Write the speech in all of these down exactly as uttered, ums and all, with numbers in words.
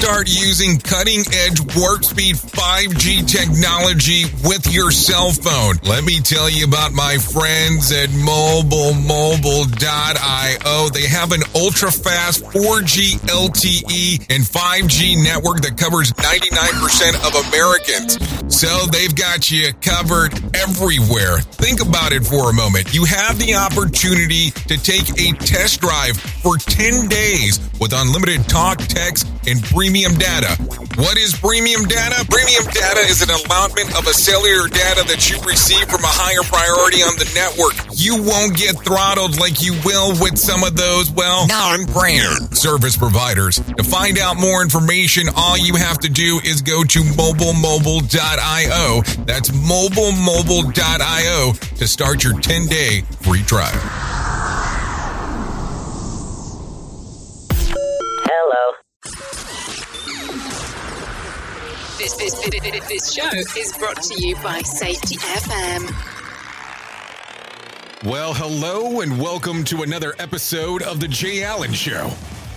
Start using cutting-edge warp speed five G technology with your cell phone. Let me tell you about my friends at mobile mobile dot io. They have an ultra-fast four G L T E and five G network that covers ninety-nine percent of Americans. So they've got you covered everywhere. Think about it for a moment. You have the opportunity to take a test drive for ten days with unlimited talk, text, and premium data. What is premium data? Premium data is an allotment of a cellular data that you receive from a higher priority on the network. You won't get throttled like you will with some of those, well, non-brand service providers. To find out more information, all you have to do is go to mobile mobile dot io. That's mobile mobile dot io to start your ten-day free trial. This, this, this, this show is brought to you by Safety F M. Well, hello and welcome to another episode of The Jay Allen Show.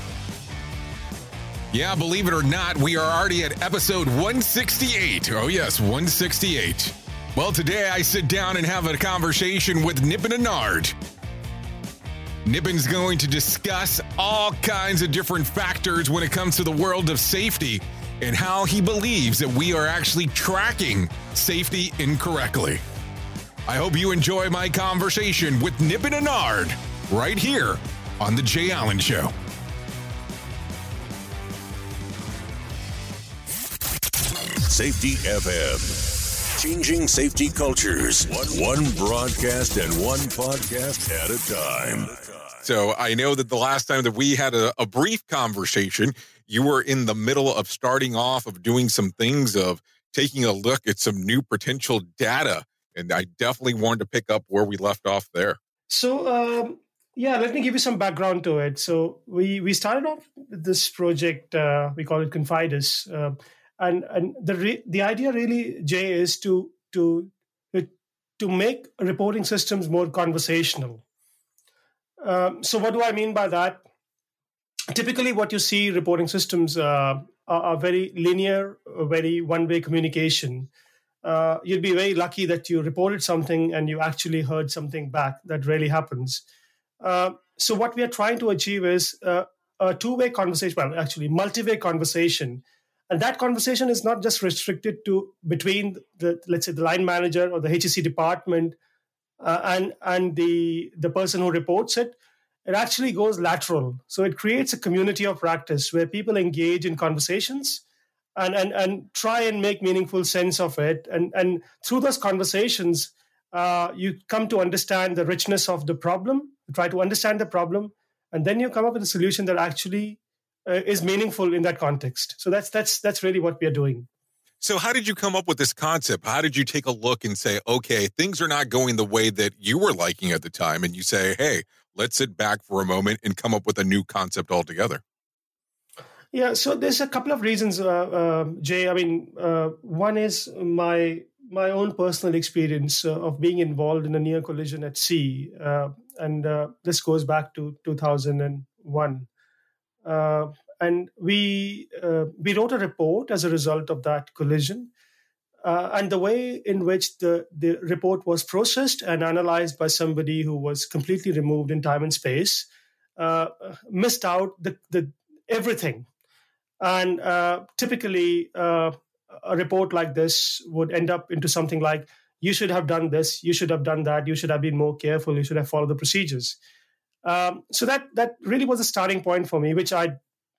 Yeah, believe it or not, we are already at episode one sixty-eight. Oh yes, one sixty-eight. Well, today I sit down and have a conversation with Nipun Anand. Nippun's going to discuss all kinds of different factors when it comes to the world of safety and how he believes that we are actually tracking safety incorrectly. I hope you enjoy my conversation with Nipun Anand right here on The Jay Allen Show. Safety F M. Changing safety cultures. One, one broadcast and one podcast at a time. So I know that the last time that we had a, a brief conversation, you were in the middle of starting off of doing some things of taking a look at some new potential data. And I definitely wanted to pick up where we left off there. So, um, yeah, let me give you some background to it. So we, we started off with this project, uh, we call it Confidus. Uh, and and the re- the idea really, Jay, is to, to, to make reporting systems more conversational. Um, so what do I mean by that? Typically, what you see reporting systems uh, are, are very linear, very one-way communication. Uh, you'd be very lucky that you reported something and you actually heard something back. That really happens. Uh, so what we are trying to achieve is uh, a two-way conversation, well, actually multi-way conversation. And that conversation is not just restricted to between the, let's say, the line manager or the H S C department uh, and and the the person who reports it. It actually goes lateral. So it creates a community of practice where people engage in conversations and, and, and try and make meaningful sense of it. And, and through those conversations, uh, you come to understand the richness of the problem, you try to understand the problem, and then you come up with a solution that actually uh, is meaningful in that context. So that's that's that's really what we are doing. So how did you come up with this concept? How did you take a look and say, okay, things are not going the way that you were liking at the time, and you say, hey, let's sit back for a moment and come up with a new concept altogether? Yeah, so there's a couple of reasons, uh, uh, Jay. I mean, uh, one is my my own personal experience uh, of being involved in a near collision at sea, uh, and uh, this goes back to two thousand one. Uh, and we uh, we wrote a report as a result of that collision. Uh, and the way in which the, the report was processed and analyzed by somebody who was completely removed in time and space uh, missed out the, the everything. And uh, typically, uh, a report like this would end up into something like, you should have done this, you should have done that, you should have been more careful, you should have followed the procedures. Um, so that that really was a starting point for me, which I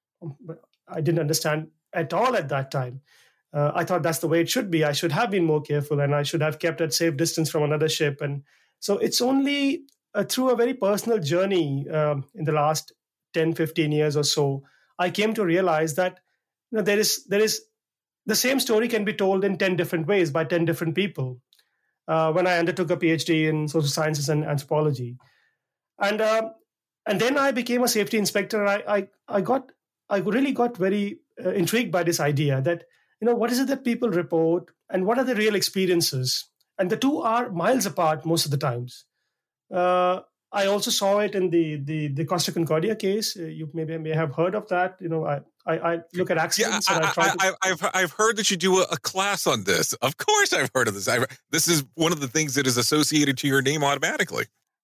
I didn't understand at all at that time. Uh, I thought that's the way it should be. I should have been more careful and I should have kept at safe distance from another ship. And so it's only uh, through a very personal journey um, in the last ten, fifteen years or so, I came to realize that you know, there is there is the same story can be told in ten different ways by ten different people. Uh, when I undertook a PhD in social sciences and anthropology. And uh, and then I became a safety inspector. I I, I got I really got very uh, intrigued by this idea that, you know, what is it that people report and what are the real experiences? And the two are miles apart most of the times. Uh, I also saw it in the the, the Costa Concordia case. Uh, you maybe may have heard of that. You know, I, I, I look at accidents yeah, and I try I, to... I, I've, I've heard that you do a, a class on this. Of course I've heard of this. I, this is one of the things that is associated to your name automatically.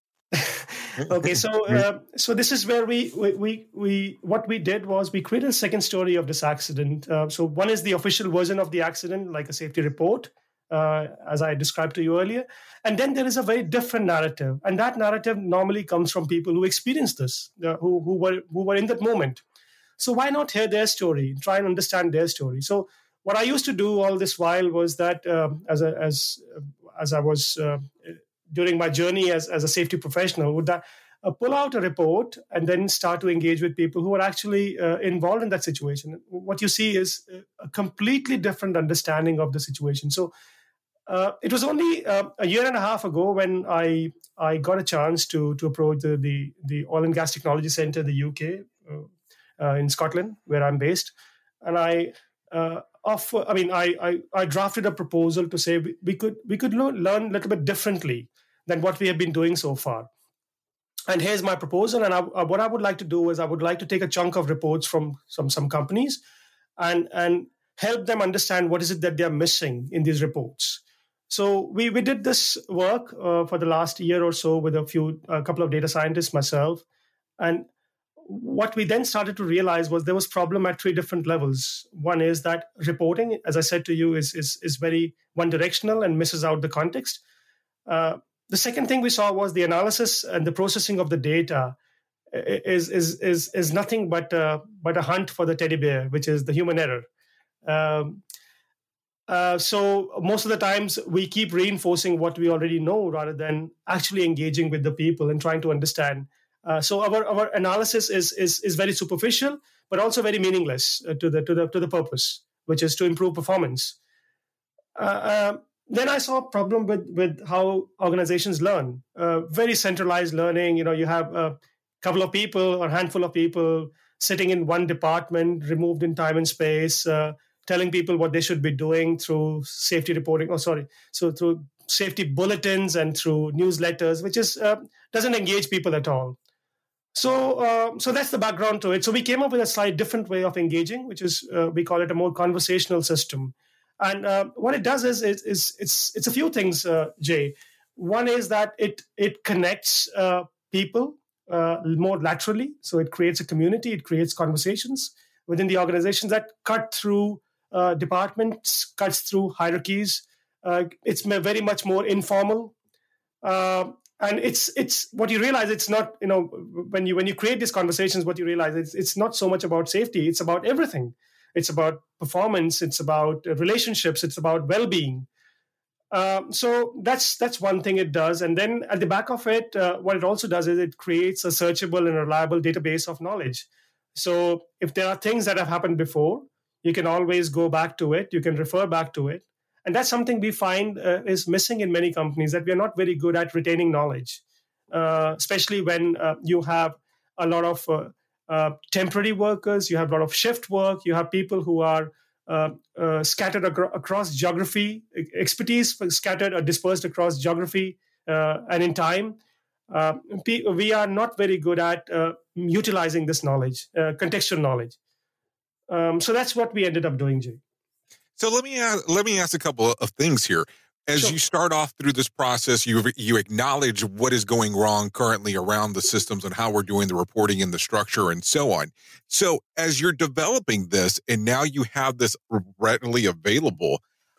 Okay, so uh, so this is where we, we we we what we did was we created a second story of this accident. Uh, so one is the official version of the accident, like a safety report, uh, as I described to you earlier, and then there is a very different narrative, and that narrative normally comes from people who experienced this, uh, who who were who were in that moment. So why not hear their story, try and understand their story? So what I used to do all this while was that um, as a, as as I was uh, during my journey as, as a safety professional, would that uh, pull out a report and then start to engage with people who are actually uh, involved in that situation. What you see is a completely different understanding of the situation. So uh, it was only uh, a year and a half ago when I I got a chance to to approach the the, the Oil and Gas Technology Centre in the U K, uh, uh, in Scotland, where I'm based, and I. Uh, offer, I mean, I, I I drafted a proposal to say we, we could we could learn, learn a little bit differently than what we have been doing so far. And here's my proposal. And I, what I would like to do is I would like to take a chunk of reports from some some companies and and help them understand what is it that they're missing in these reports. So we we did this work uh, for the last year or so with a few a couple of data scientists, myself, and what we then started to realize was there was problem at three different levels. One is that reporting, as I said to you, is is, is very one-directional and misses out the context. Uh, the second thing we saw was the analysis and the processing of the data is is is is nothing but uh, but a hunt for the teddy bear, which is the human error. Um, uh, so most of the times we keep reinforcing what we already know rather than actually engaging with the people and trying to understand. Uh, so our, our analysis is, is is very superficial, but also very meaningless uh, to the to the to the purpose, which is to improve performance. Uh, uh, then I saw a problem with with how organizations learn. Uh, very centralized learning. You know, you have a couple of people or a handful of people sitting in one department, removed in time and space, uh, telling people what they should be doing through safety reporting. Oh, sorry, so through safety bulletins and through newsletters, which is uh, doesn't engage people at all. So, uh, so that's the background to it. So we came up with a slightly different way of engaging, which is uh, we call it a more conversational system. And uh, what it does is, is, is it's it's a few things, uh, Jay. One is that it it connects uh, people uh, more laterally. So it creates a community. It creates conversations within the organizations that cut through uh, departments, cuts through hierarchies. Uh, it's very much more informal. Uh, And it's it's what you realize. It's not, you know, when you when you create these conversations, what you realize it's it's not so much about safety. It's about everything. It's about performance. It's about relationships. It's about well-being. Um, so that's that's one thing it does. And then at the back of it, uh, what it also does is it creates a searchable and reliable database of knowledge. So if there are things that have happened before, you can always go back to it. You can refer back to it. And that's something we find uh, is missing in many companies, that we are not very good at retaining knowledge, uh, especially when uh, you have a lot of uh, uh, temporary workers, you have a lot of shift work, you have people who are uh, uh, scattered ag- across geography, expertise scattered or dispersed across geography uh, and in time. Uh, we are not very good at uh, utilizing this knowledge, uh, contextual knowledge. Um, so that's what we ended up doing, Jay. So let me ask, let me ask a couple of things here. As sure. you start off through this process, you you acknowledge what is going wrong currently around the systems and how we're doing the reporting and the structure and so on. So as you're developing this and now you have this readily available,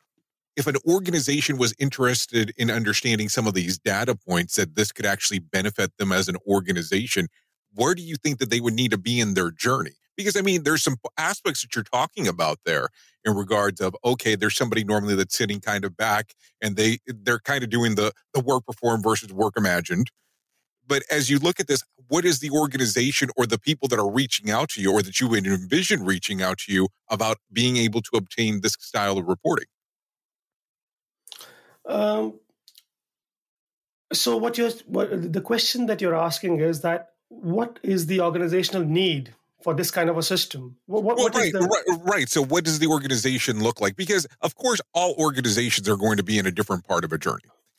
if an organization was interested in understanding some of these data points that this could actually benefit them as an organization, where do you think that they would need to be in their journey? Because, I mean, there's some aspects that you're talking about there in regards of, okay, there's somebody normally that's sitting kind of back and they, they're kind of doing the, the work performed versus work imagined. But as you look at this, what is the organization or the people that are reaching out to you or that you would envision reaching out to you about being able to obtain this style of reporting? Um, so what you're, what, the question that you're asking is that what is the organizational need for this kind of a system? What, what, well, what right, is the... right, right. So what does the organization look like? Because, of course, all organizations are going to be in a different part of a journey.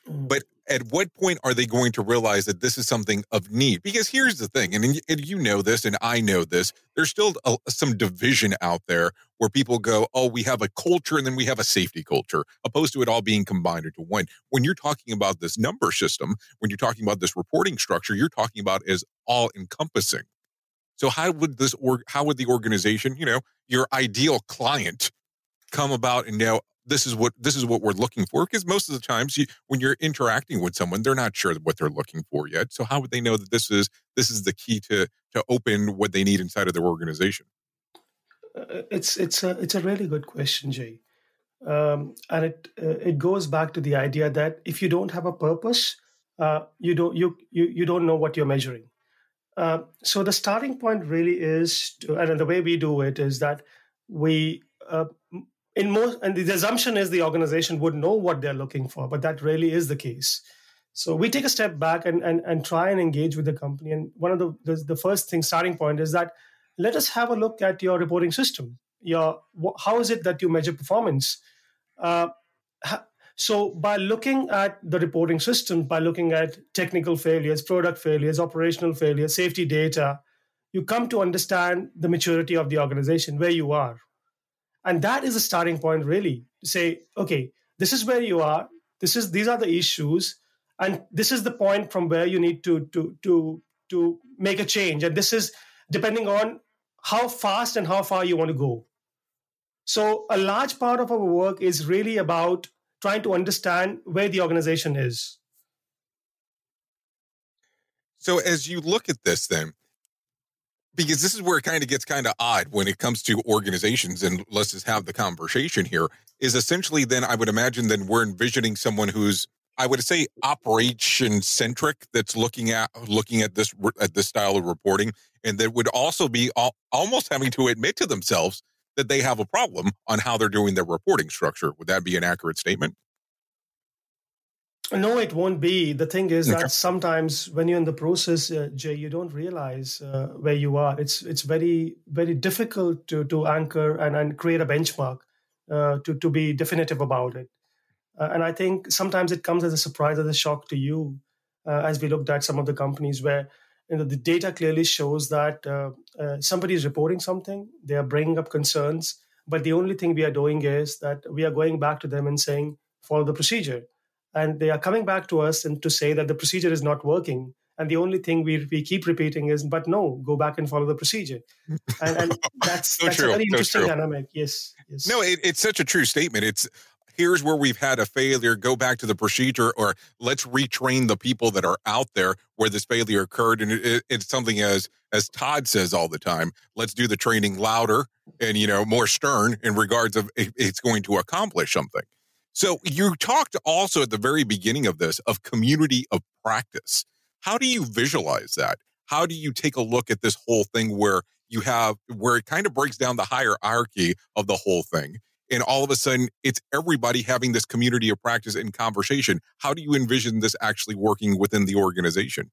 But at what point are they going to realize that this is something of need? Because here's the thing, and, and you know this, and I know this, there's still a, some division out there where people go, oh, we have a culture and then we have a safety culture, opposed to it all being combined into one. When you're talking about this number system, when you're talking about this reporting structure, you're talking about as all encompassing. So how would this, or how would the organization, you know, your ideal client come about and know, This is what this is what we're looking for? Because most of the times, you, when you're interacting with someone, they're not sure what they're looking for yet. So how would they know that this is this is the key to to open what they need inside of their organization? Uh, it's it's a it's a really good question, Jay, um, and it uh, it goes back to the idea that if you don't have a purpose, uh, you don't you you you don't know what you're measuring. Uh, so the starting point really is, to, and the way we do it is that we. Uh, In most, and the assumption is the organization would know what they're looking for, but that really is the case. So we take a step back and, and, and try and engage with the company. And one of the, the the first thing, starting point is that let us have a look at your reporting system. Your how is it that you measure performance? Uh, so by looking at the reporting system, by looking at technical failures, product failures, operational failures, safety data, you come to understand the maturity of the organization, where you are. And that is the starting point, really, to say, okay, this is where you are. This is these are the issues, and this is the point from where you need to to to to make a change. And this is depending on how fast and how far you want to go. So a large part of our work is really about trying to understand where the organization is. So as you look at this, then, because this is where it kind of gets kind of odd when it comes to organizations, and let's just have the conversation here, is essentially then I would imagine then we're envisioning someone who's, I would say, operation centric, that's looking at looking at this at this style of reporting, and that would also be al- almost having to admit to themselves that they have a problem on how they're doing their reporting structure. Would that be an accurate statement? No, it won't be. The thing is that sometimes when you're in the process, uh, Jay, you don't realize uh, where you are. It's it's very, very difficult to to anchor and, and create a benchmark uh, to, to be definitive about it. Uh, and I think sometimes it comes as a surprise, as a shock to you, uh, as we looked at some of the companies where you know the data clearly shows that uh, uh, somebody is reporting something, they are bringing up concerns, but the only thing we are doing is that we are going back to them and saying, follow the procedure. And they are coming back to us and to say that the procedure is not working. And the only thing we we keep repeating is, but no, go back and follow the procedure. And, and that's, so that's true. a very interesting so dynamic. Yes. yes. No, it, it's such a true statement. It's here's where we've had a failure, go back to the procedure, or let's retrain the people that are out there where this failure occurred. And it, it, it's something as, as Todd says all the time, let's do the training louder and, you know, more stern in regards of it, it's going to accomplish something. So you talked also at the very beginning of this of community of practice. How do you visualize that? How do you take a look at this whole thing where you have, where it kind of breaks down the hierarchy of the whole thing, and all of a sudden it's everybody having this community of practice and conversation? How do you envision this actually working within the organization?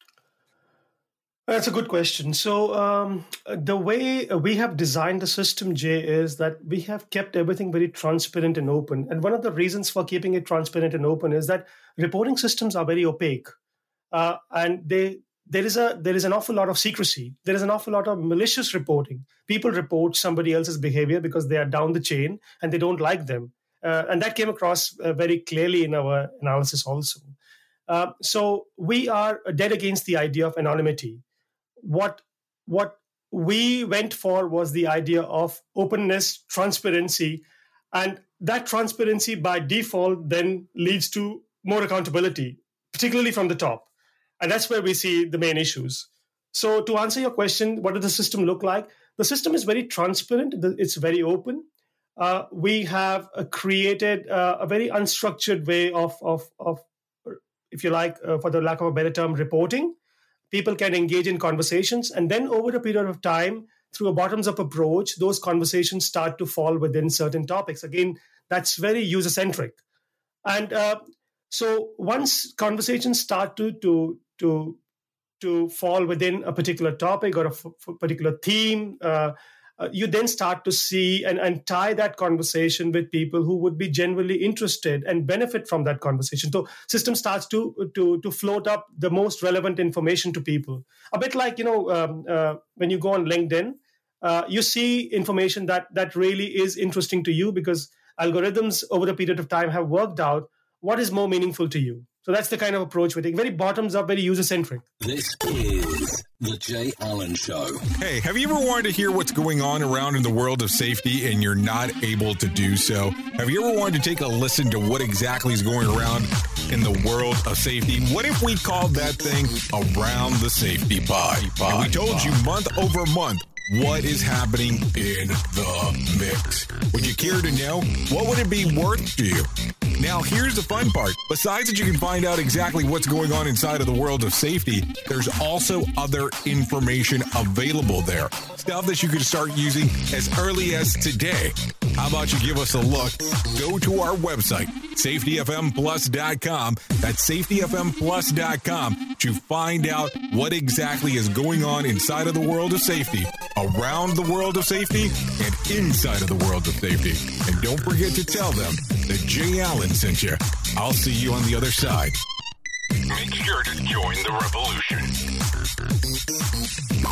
That's a good question. So um, the way we have designed the system, Jay, is that we have kept everything very transparent and open. And one of the reasons for keeping it transparent and open is that reporting systems are very opaque, uh, and they there is a there is an awful lot of secrecy. There is an awful lot of malicious reporting. People report somebody else's behavior because they are down the chain and they don't like them, uh, and that came across uh, very clearly in our analysis also. Uh, so we are dead against the idea of anonymity. What what we went for was the idea of openness, transparency, and that transparency by default then leads to more accountability, particularly from the top. And that's where we see the main issues. So to answer your question, what does the system look like? The system is very transparent. It's very open. Uh, we have uh, created uh, a very unstructured way of, of, of if you like, uh, for the lack of a better term, reporting. People can engage in conversations, and then over a period of time, through a bottoms-up approach, those conversations start to fall within certain topics. Again, that's very user-centric. And uh, so once conversations start to, to, to, to fall within a particular topic or a f- particular theme, uh, uh, you then start to see and, and tie that conversation with people who would be genuinely interested and benefit from that conversation. So system starts to to to float up the most relevant information to people. A bit like, you know, um, uh, when you go on LinkedIn, uh, you see information that that really is interesting to you because algorithms over the period of time have worked out what is more meaningful to you. So that's the kind of approach we take. Very bottoms up, very user centric. This is the Jay Allen Show. Hey, have you ever wanted to hear what's going on around in the world of safety and you're not able to do so? Have you ever wanted to take a listen to what exactly is going around in the world of safety? What if we called that thing Around the Safety Pod? And we told you month over month what is happening in the mix. Would you care to know? What would it be worth to you? Now, here's the fun part. Besides that you can find out exactly what's going on inside of the world of safety, there's also other information available there. Stuff that you can start using as early as today. How about you give us a look? Go to our website, safety f m plus dot com. That's safety f m plus dot com to find out what exactly is going on inside of the world of safety, around the world of safety, and inside of the world of safety. And don't forget to tell them that Jay Allen sent you. I'll see you on the other side. Make sure to join the revolution.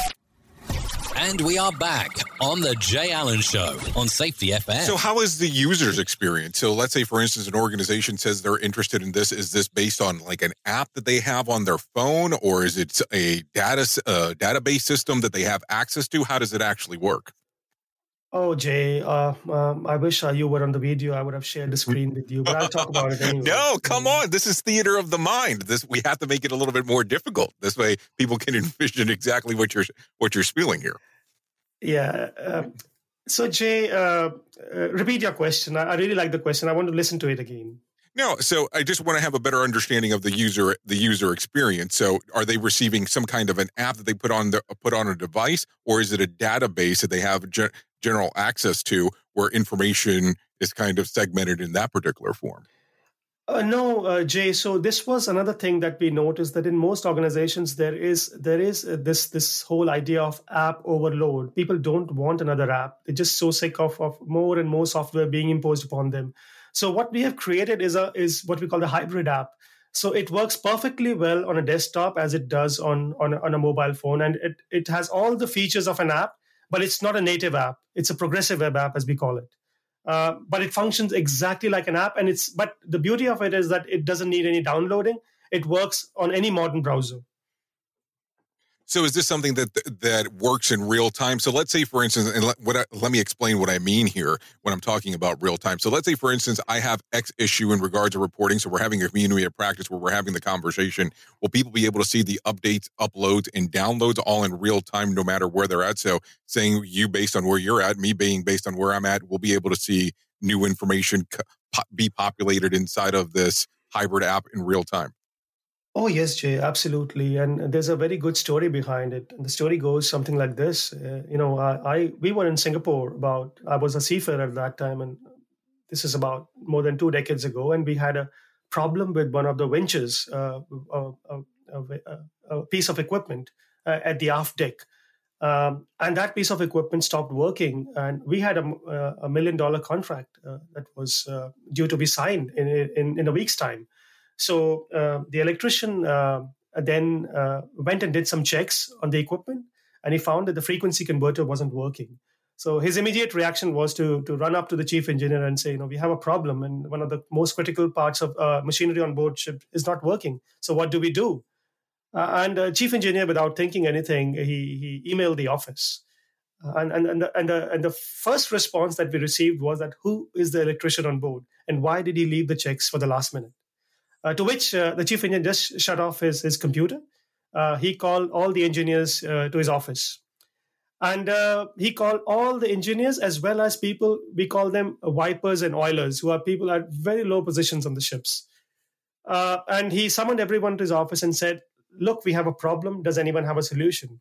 And we are back on the Jay Allen Show on Safety F M. So how is the user's experience? So let's say, for instance, an organization says they're interested in this. Is this based on like an app that they have on their phone, or is it a data uh, database system that they have access to? How does it actually work? Oh, Jay, uh, um, I wish uh, you were on the video. I would have shared the screen with you, but I'll talk about it anyway. No, come on. This is theater of the mind. This we have to make it a little bit more difficult. This way people can envision exactly what you're what you're spewing here. Yeah. Uh, so, Jay, uh, uh, repeat your question. I, I really like the question. I want to listen to it again. No, so I just want to have a better understanding of the user the user experience. So, are they receiving some kind of an app that they put on the put on a device, or is it a database that they have ge- general access to, where information is kind of segmented in that particular form? Uh, no, uh, Jay. So this was another thing that we noticed, that in most organizations there is there is uh, this this whole idea of app overload. People don't want another app. They're just so sick of of more and more software being imposed upon them. So what we have created is a is what we call the hybrid app. So it works perfectly well on a desktop as it does on on a, on a mobile phone, and it it has all the features of an app, but it's not a native app. It's a progressive web app, as we call it. Uh, but it functions exactly like an app, and it's but the beauty of it is that it doesn't need any downloading. It works on any modern browser. So is this something that that works in real time? So let's say, for instance, and let, what I, let me explain what I mean here when I'm talking about real time. So let's say, for instance, I have X issue in regards to reporting. So we're having a community of practice where we're having the conversation. Will people be able to see the updates, uploads, and downloads all in real time, no matter where they're at? So saying you based on where you're at, me being based on where I'm at, we'll be able to see new information co- be populated inside of this hybrid app in real time. Oh, yes, Jay, absolutely. And there's a very good story behind it. And the story goes something like this. Uh, you know, I, I we were in Singapore about, I was a seafarer at that time, and this is about more than two decades ago. And we had a problem with one of the winches, uh, a, a, a, a piece of equipment uh, at the aft deck. Um, and that piece of equipment stopped working. And we had a, a million dollar contract uh, that was uh, due to be signed in, in, in a week's time. So uh, the electrician uh, then uh, went and did some checks on the equipment, and he found that the frequency converter wasn't working. So his immediate reaction was to to run up to the chief engineer and say, you know, we have a problem, and one of the most critical parts of uh, machinery on board ship is not working. So what do we do? Uh, and uh, chief engineer, without thinking anything, he he emailed the office. Uh, and and and the, and, the, and the first response that we received was that who is the electrician on board, and why did he leave the checks for the last minute? Uh, to which uh, the chief engineer just shut off his, his computer. Uh, he called all the engineers uh, to his office. And uh, he called all the engineers as well as people, we call them wipers and oilers, who are people at very low positions on the ships. Uh, and he summoned everyone to his office and said, look, we have a problem. Does anyone have a solution?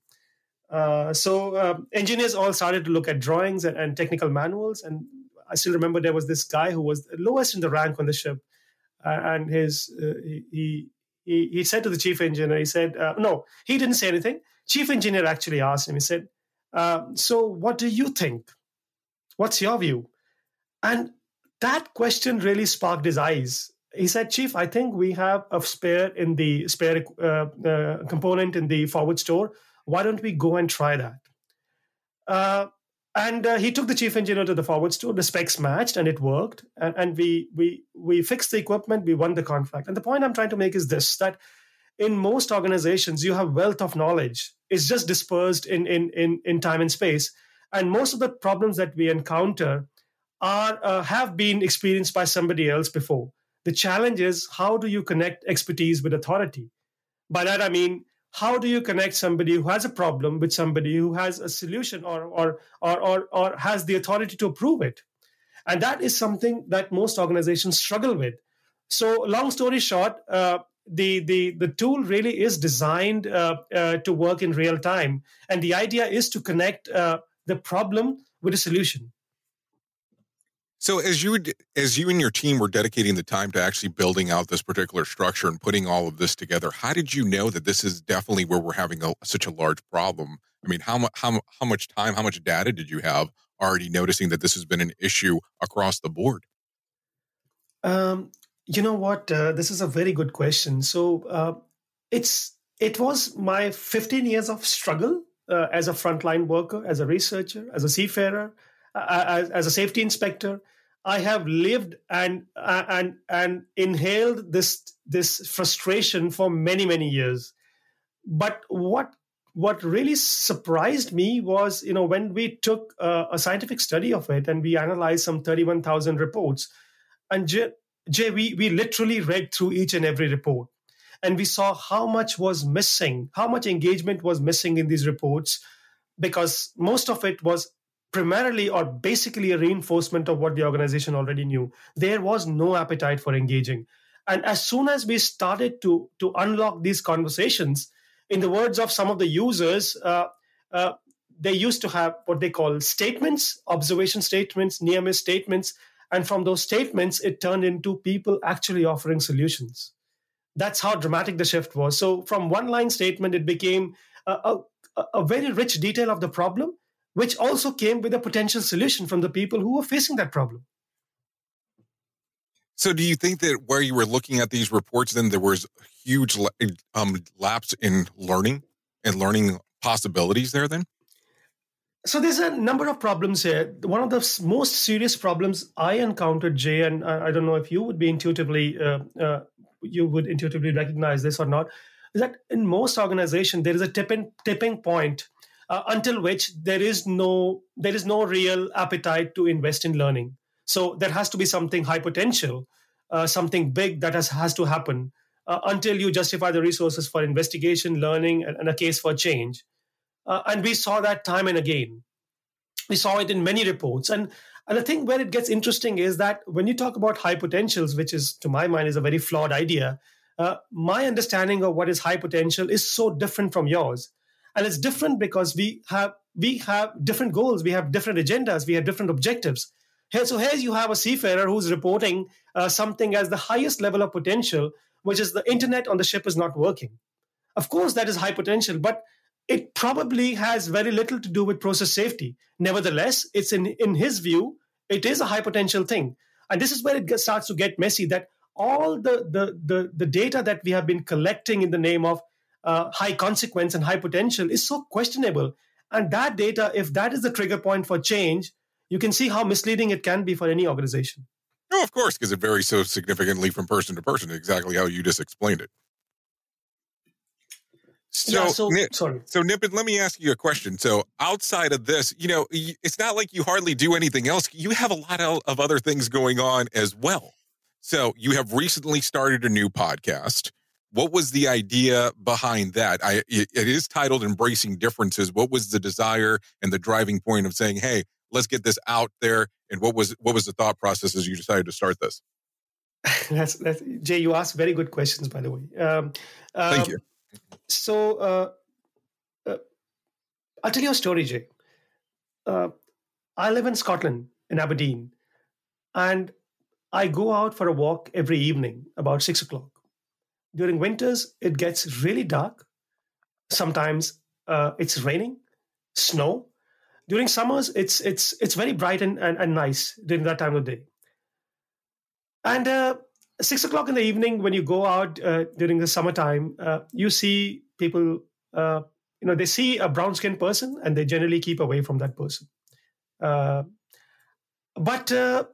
Uh, so uh, engineers all started to look at drawings and, and technical manuals. And I still remember there was this guy who was the lowest in the rank on the ship. Uh, and his uh, he, he he said to the chief engineer, he said, uh, no, he didn't say anything. Chief engineer actually asked him, he said, Uh, so what do you think? What's your view? And that question really sparked his eyes. He said, Chief, I think we have a spare in the spare uh, uh, component in the forward store. Why don't we go and try that? Uh, and uh, he took the chief engineer to the forward store. The specs matched, and it worked. And, and we we we fixed the equipment. We won the contract. And the point I'm trying to make is this: that in most organizations, you have wealth of knowledge. It's just dispersed in in in, in time and space. And most of the problems that we encounter are uh, have been experienced by somebody else before. The challenge is, how do you connect expertise with authority? By that, I mean, how do you connect somebody who has a problem with somebody who has a solution or, or, or, or, or has the authority to approve it? And that is something that most organizations struggle with. So long story short, uh, the, the, the tool really is designed uh, uh, to work in real time. And the idea is to connect uh, the problem with a solution. So as you as you and your team were dedicating the time to actually building out this particular structure and putting all of this together, how did you know that this is definitely where we're having a, such a large problem? I mean, how much how how much time, how much data did you have already noticing that this has been an issue across the board? Um, you know what? Uh, this is a very good question. So uh, it's it was my fifteen years of struggle uh, as a frontline worker, as a researcher, as a seafarer, uh, as, as a safety inspector. I have lived and uh, and and inhaled this this frustration for many many years. But what what really surprised me was, you know, when we took uh, a scientific study of it and we analyzed some thirty-one thousand reports, and Jay, Jay we we literally read through each and every report, and we saw how much was missing, how much engagement was missing in these reports, because most of it was primarily or basically a reinforcement of what the organization already knew. There was no appetite for engaging. And as soon as we started to, to unlock these conversations, in the words of some of the users, uh, uh, they used to have what they call statements, observation statements, near-miss statements. And from those statements, it turned into people actually offering solutions. That's how dramatic the shift was. So from one-line statement, it became a, a, a very rich detail of the problem, which also came with a potential solution from the people who were facing that problem. So do you think that where you were looking at these reports, then there was a huge um, lapse in learning and learning possibilities there then? So there's a number of problems here. One of the most serious problems I encountered, Jay, and I don't know if you would be intuitively, uh, uh, you would intuitively recognize this or not, is that in most organizations, there is a tipping, tipping point Uh, until which there is no there is no real appetite to invest in learning. So there has to be something high potential, uh, something big that has, has to happen uh, until you justify the resources for investigation, learning, and, and a case for change. Uh, and we saw that time and again. We saw it in many reports. And, and I think where it gets interesting is that when you talk about high potentials, which is, to my mind, is a very flawed idea, uh, my understanding of what is high potential is so different from yours. And it's different because we have we have different goals, we have different agendas, we have different objectives. Here, so here you have a seafarer who's reporting uh, something as the highest level of potential, which is the internet on the ship is not working. Of course, that is high potential, but it probably has very little to do with process safety. Nevertheless, it's in, in his view, it is a high potential thing. And this is where it gets, starts to get messy, that all the, the, the, the data that we have been collecting in the name of Uh, high consequence and high potential is so questionable. And that data, if that is the trigger point for change, you can see how misleading it can be for any organization. No, of course, because it varies so significantly from person to person, exactly how you just explained it. So, yeah, so Nip, sorry. So, Nipin, let me ask you a question. So, outside of this, you know, it's not like you hardly do anything else. You have a lot of other things going on as well. So, you have recently started a new podcast. What was the idea behind that? I, it, it is titled Embracing Differences. What was the desire and the driving point of saying, hey, let's get this out there? And what was what was the thought process as you decided to start this? that's, that's, Jay, you asked very good questions, by the way. Um, Thank um, you. So uh, uh, I'll tell you a story, Jay. Uh, I live in Scotland, in Aberdeen, and I go out for a walk every evening about six o'clock. During winters, it gets really dark. Sometimes uh, it's raining, snow, during summers, it's it's it's very bright and, and, and nice during that time of the day. And uh, six o'clock in the evening, when you go out uh, during the summertime, uh, you see people, uh, you know, they see a brown-skinned person and they generally keep away from that person. Uh, but uh,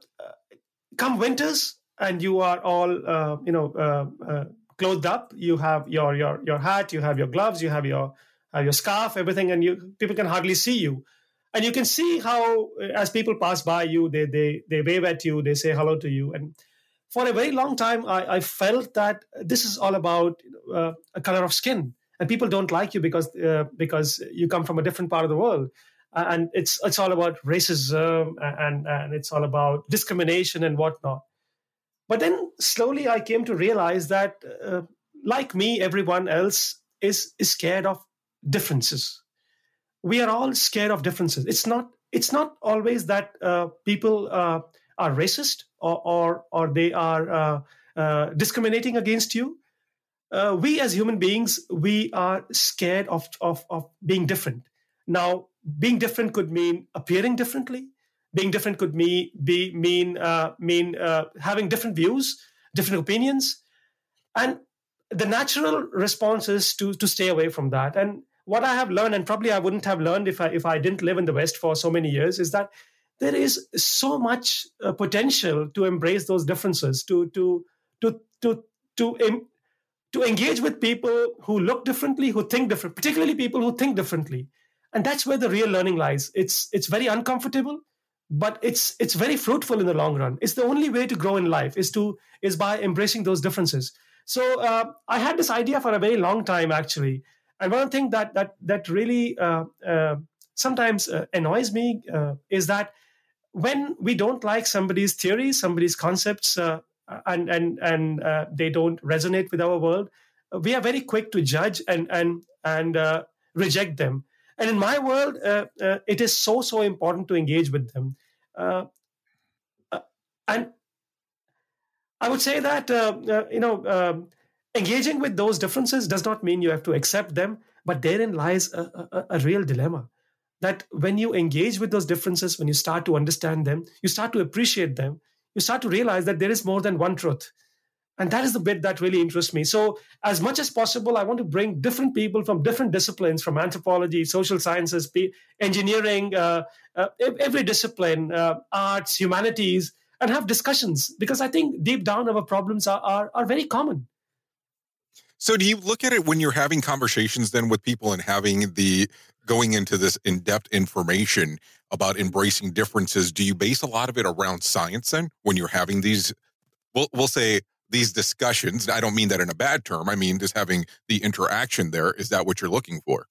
come winters and you are all, uh, you know, uh, uh, clothed up, you have your your your hat, you have your gloves, you have your uh, your scarf, everything, and you people can hardly see you. And you can see how, as people pass by you, they they they wave at you, they say hello to you. And for a very long time, I, I felt that this is all about uh, a color of skin, and people don't like you because uh, because you come from a different part of the world, uh, and it's it's all about racism and and it's all about discrimination and whatnot. But then slowly, I came to realize that, uh, like me, everyone else is is scared of differences. We are all scared of differences. It's not it's not always that uh, people uh, are racist or or, or they are uh, uh, discriminating against you. Uh, we as human beings, we are scared of, of of being different. Now, being different could mean appearing differently. Being different could mean be mean uh, mean uh, having different views, different opinions, and the natural response is to to stay away from that. And what I have learned, and probably I wouldn't have learned if I if I didn't live in the West for so many years, is that there is so much uh, potential to embrace those differences, to to to to to em- to engage with people who look differently, who think different, particularly people who think differently, and that's where the real learning lies. It's it's very uncomfortable, but it's it's very fruitful in the long run. It's the only way to grow in life is to is by embracing those differences. So uh, I had this idea for a very long time, actually. And one thing that that that really uh, uh, sometimes uh, annoys me uh, is that when we don't like somebody's theories, somebody's concepts, uh, and and and uh, they don't resonate with our world, we are very quick to judge and and and uh, reject them. And in my world, uh, uh, it is so so important to engage with them. Uh, uh, and I would say that uh, uh, you know. Um, Engaging with those differences does not mean you have to accept them, but therein lies a, a, a real dilemma. That when you engage with those differences, when you start to understand them, you start to appreciate them, you start to realize that there is more than one truth. And that is the bit that really interests me. So as much as possible, I want to bring different people from different disciplines, from anthropology, social sciences, engineering, uh, uh, every discipline, uh, arts, humanities, and have discussions. Because I think deep down our problems are, are, are very common. So do you look at it when you're having conversations then with people and having the going into this in-depth information about embracing differences? Do you base a lot of it around science then when you're having these, we'll, we'll say these discussions? I don't mean that in a bad term. I mean, just having the interaction there. Is that what you're looking for?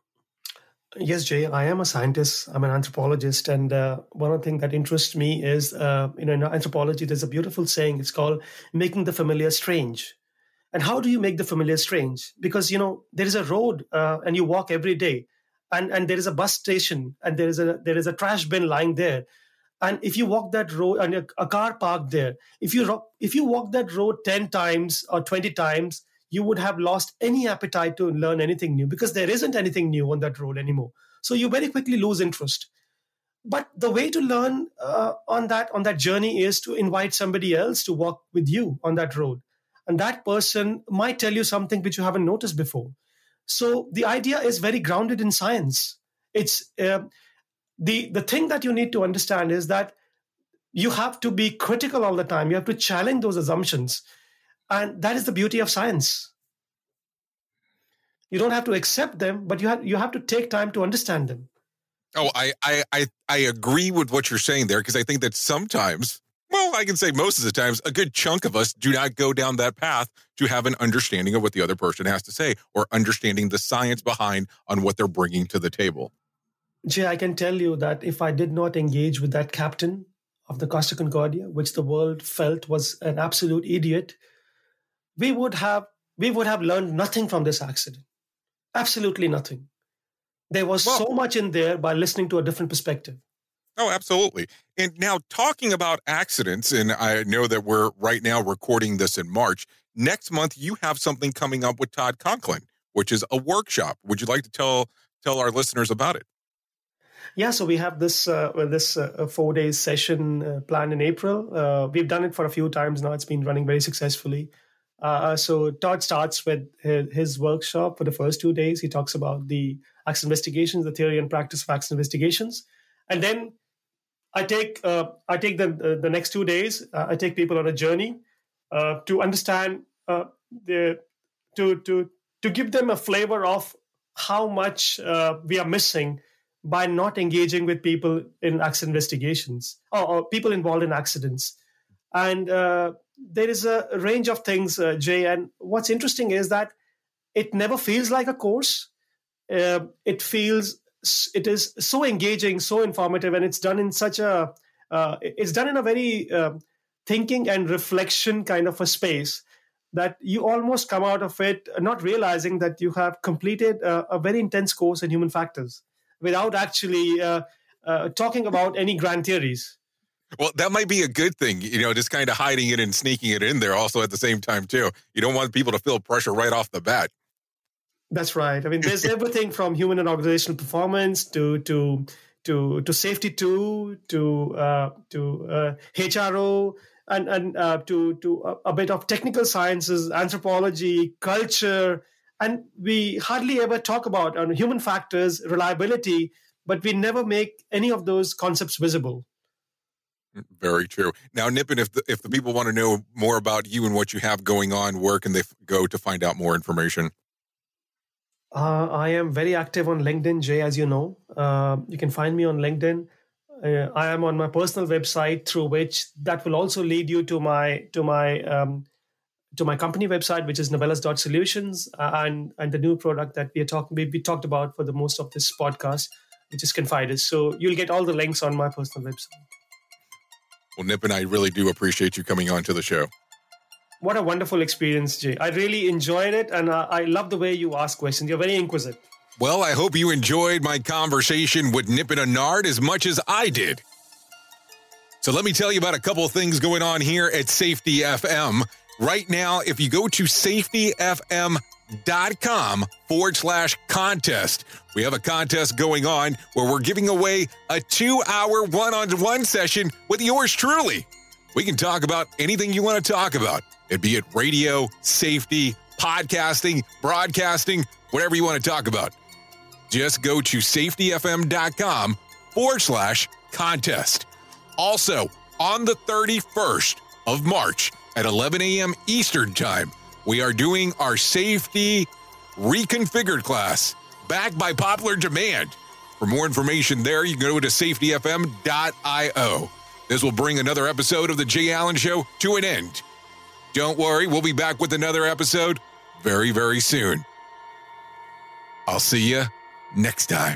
Yes, Jay, I am a scientist. I'm an anthropologist. And uh, one of the things that interests me is, uh, you know, in anthropology, there's a beautiful saying. It's called making the familiar strange. And how do you make the familiar strange? Because, you know, there is a road uh, and you walk every day and, and there is a bus station and there is a there is a trash bin lying there. And if you walk that road and a, a car parked there, if you if you walk that road ten times or twenty times, you would have lost any appetite to learn anything new because there isn't anything new on that road anymore. So you very quickly lose interest. But the way to learn uh, on that on that journey is to invite somebody else to walk with you on that road. And that person might tell you something which you haven't noticed before. So the idea is very grounded in science. It's uh, the the thing that you need to understand is that you have to be critical all the time. You have to challenge those assumptions. And that is the beauty of science. You don't have to accept them, but you have you have to take time to understand them. Oh, I I I, I agree with what you're saying there, because I think that sometimes, well, I can say most of the times, a good chunk of us do not go down that path to have an understanding of what the other person has to say or understanding the science behind on what they're bringing to the table. Jay, I can tell you that if I did not engage with that captain of the Costa Concordia, which the world felt was an absolute idiot, we would have we would have learned nothing from this accident. Absolutely nothing. There was well, so much in there by listening to a different perspective. Oh, absolutely. And now talking about accidents, and I know that we're right now recording this in March. Next month, you have something coming up with Todd Conklin, which is a workshop. Would you like to tell tell our listeners about it? Yeah, so we have this uh, well, this uh, four days session uh, planned in April. Uh, we've done it for a few times now. It's been running very successfully. Uh, so Todd starts with his, his workshop for the first two days. He talks about the accident investigations, the theory and practice of accident investigations, and then I take uh, I take the uh, the next two days. Uh, I take people on a journey uh, to understand uh, the to to to give them a flavor of how much uh, we are missing by not engaging with people in accident investigations or, or people involved in accidents. And uh, there is a range of things, uh, Jay. And what's interesting is that it never feels like a course. Uh, it feels, it is so engaging, so informative, and it's done in such a, uh, it's done in a very uh, thinking and reflection kind of a space that you almost come out of it not realizing that you have completed a, a very intense course in human factors, without actually uh, uh, talking about any grand theories. Well, that might be a good thing, you know, just kind of hiding it and sneaking it in there also at the same time, too. You don't want people to feel pressure right off the bat. That's right. I mean, there's everything from human and organizational performance to to to to safety two to uh, to uh, H R O and and uh, to to a, a bit of technical sciences, anthropology, culture. And we hardly ever talk about uh, human factors, reliability, but we never make any of those concepts visible. Very true. Now, Nipun, if the, if the people want to know more about you and what you have going on, where can they f- go to find out more information? Uh, I am very active on LinkedIn, Jay, as you know. Uh, you can find me on LinkedIn. Uh, I am on my personal website, through which that will also lead you to my to my um, to my company website, which is Novellus dot solutions, uh, and and the new product that we are talking we, we talked about for the most of this podcast, which is Confidus. So you'll get all the links on my personal website. Well, Nipun, I really do appreciate you coming on to the show. What a wonderful experience, Jay. I really enjoyed it, and uh, I love the way you ask questions. You're very inquisitive. Well, I hope you enjoyed my conversation with Nipun Anard as much as I did. So let me tell you about a couple of things going on here at Safety F M. Right now, if you go to safetyfm.com forward slash contest, we have a contest going on where we're giving away a two-hour one-on-one session with yours truly. We can talk about anything you want to talk about. It be it radio, safety, podcasting, broadcasting, whatever you want to talk about. Just go to safetyfm.com forward slash contest. Also, on the thirty-first of March at eleven a.m. Eastern Time, we are doing our Safety Reconfigured class, backed by popular demand. For more information there, you can go to safety f m dot io. This will bring another episode of The Jay Allen Show to an end. Don't worry, we'll be back with another episode very, very soon. I'll see you next time.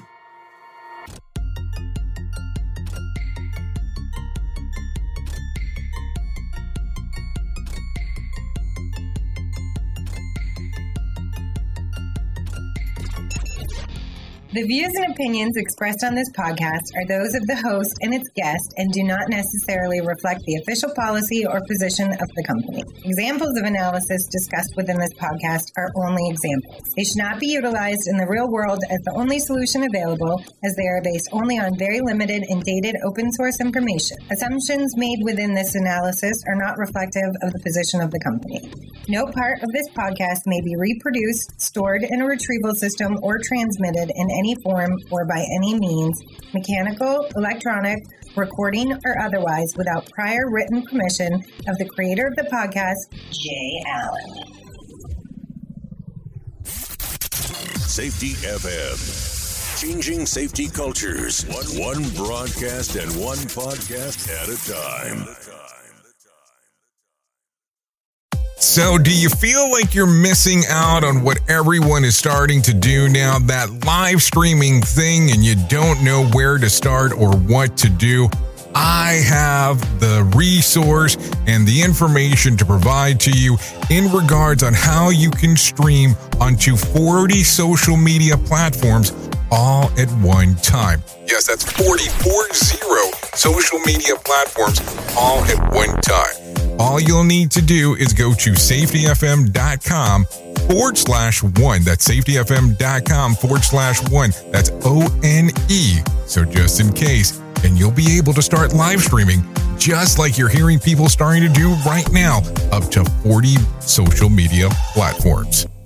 The views and opinions expressed on this podcast are those of the host and its guest and do not necessarily reflect the official policy or position of the company. Examples of analysis discussed within this podcast are only examples. They should not be utilized in the real world as the only solution available, as they are based only on very limited and dated open source information. Assumptions made within this analysis are not reflective of the position of the company. No part of this podcast may be reproduced, stored in a retrieval system, or transmitted in any form or by any means, mechanical, electronic, recording, or otherwise, without prior written permission of the creator of the podcast, Jay Allen. Safety F M. Changing safety cultures. One, one broadcast and one podcast at a time. So do you feel like you're missing out on what everyone is starting to do now, that live streaming thing, and you don't know where to start or what to do? I have the resource and the information to provide to you in regards on how you can stream onto forty social media platforms all at one time. Yes, that's forty, four zero social media platforms all at one time. All you'll need to do is go to safetyfm.com forward slash one. That's safetyfm.com forward slash one. That's O N E So just in case, and you'll be able to start live streaming just like you're hearing people starting to do right now, up to forty social media platforms.